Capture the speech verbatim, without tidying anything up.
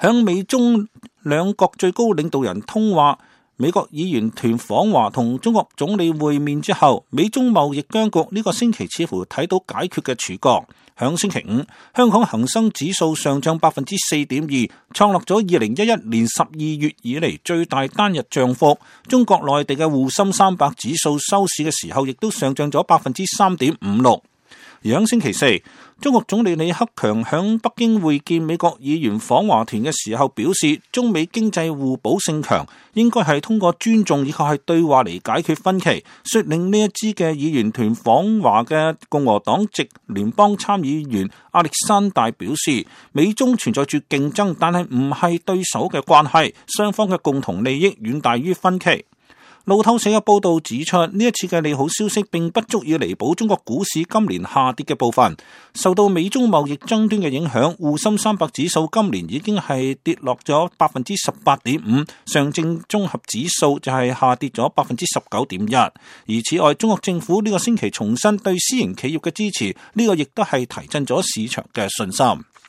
響美中兩國最高領導人通話、美國議員團訪華同中國總理會面之後，美中貿易僵局呢個星期似乎睇到解決嘅曙光。響星期五，香港恒生指數上漲百分之四點二，創落咗二零一一年十二月以嚟最大單日漲幅。中國內地嘅滬深三百指數收市嘅時候，亦都上漲咗百分之三點五六。而響星期四，中國總理李克強響北京會見美國議員訪華團嘅時候表示，中美經濟互補性強，應該係通過尊重以及係對話嚟解決分歧。率領呢一支嘅議員團訪華嘅共和黨籍聯邦參議員亞歷山大表示，美中存在住競爭，但係唔係對手嘅關係，雙方嘅共同利益遠大於分歧。路透社嘅報道指出，呢一次嘅利好消息並不足以彌補中國股市今年下跌嘅部分。受到美中貿易爭端嘅影響，滬深三百指數今年已經係跌落咗百分之十八點五，上證綜合指數就係下跌咗百分之十九點一。而此外，中國政府呢個星期重申對私營企業嘅支持，呢個亦都係提振咗市場嘅信心。